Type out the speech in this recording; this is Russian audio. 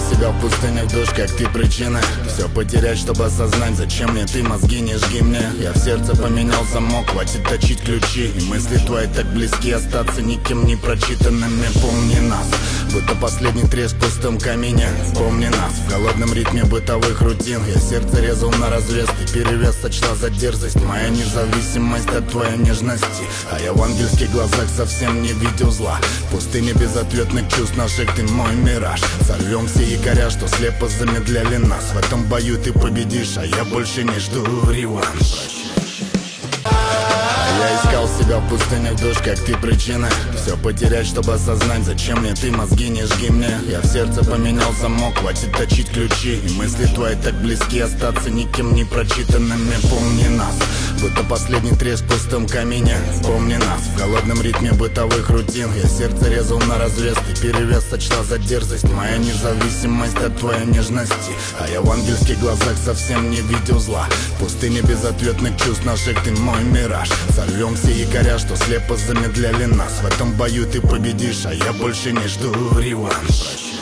себя в пустынях душ, как ты причина. Все потерять, чтобы осознать, зачем мне ты, мозги не жги мне. Я в сердце поменял замок, хватит точить ключи. И мысли твои так близки, остаться никем не прочитанными. Помни нас, будто последний треск в пустом камине. Помни нас, в голодном ритме бытовых рутин. Я сердце резал на развес, ты перевес сочла за дерзость. Моя независимость от твоей нежности, а я в ангельских глазах совсем не видел зла. В пустыне безответных чувств наших ты мой мираж. Сорвем все якоря, что слепо замедляли нас. В этом бою ты победишь, а я больше не жду реванш. Я искал себя в пустынях душ, как ты причина. Все потерять, чтобы осознать, зачем мне ты, мозги не жги мне. Я в сердце поменял замок, хватит точить ключи. И мысли твои так близки, остаться никем не прочитанными. Помни нас, будто последний треск в пустом камине. Помни нас, в голодном ритме бытовых рутин. Я сердце резал на развес, ты перевес сочла за дерзость. Моя независимость от твоей нежности, а я в ангельских глазах совсем не видел зла. В пустыне безответных чувств наших ты мой мираж. Сорвем все якоря, что слепо замедляли нас. В этом бою ты победишь, а я больше не жду реванш.